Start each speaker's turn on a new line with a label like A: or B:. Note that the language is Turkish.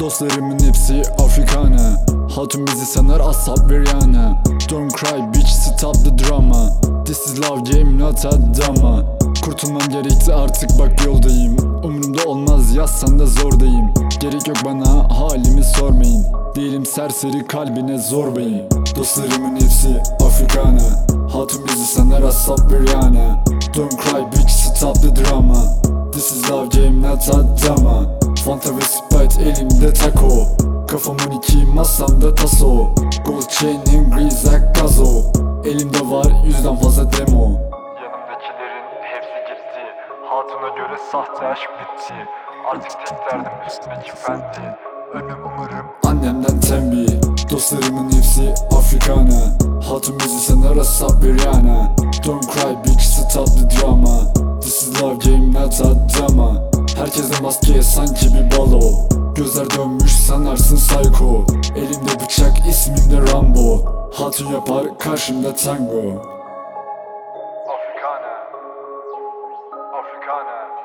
A: Dostlarımın hepsi Afrikanı. Hatun bizi sanar asap bir yana. Don't cry bitch, stop the drama. This is love game, not a drama. Kurtulmam gerekti artık, bak yoldayım. Umurumda olmaz, yazsan da zordayım. Gerek yok bana, halimi sormayın. Değilim serseri, kalbine zorbayım. Dostlarımın hepsi Afrikanı. Hatun bizi sanar asap bir yana. Don't cry bitch, stop the drama. This is love game, not a drama. Fanta ve Sprite elimde taco. Kafam 12, masamda taso. Gold chain'im grizak gazo. Elimde var 100'den fazla demo.
B: Yanımdakilerin hepsi gitti. Hatuna göre sahte aşk bitti. Artık tek derdim üstümdeki fendi. Ölmem umarım.
A: Annemden tembih. Dostlarımın hepsi Afrikanı. Hatun bizi sanar asap bir yana. Don't cry bitch, stop the drama. This is love game, not a drama. Herkese maske sanki bir balo. Gözler dönmüş sanarsın psycho. Elimde bıçak, ismim de Rambo. Hatun yapar karşımda tango.
B: Afrikanı. Afrikanı.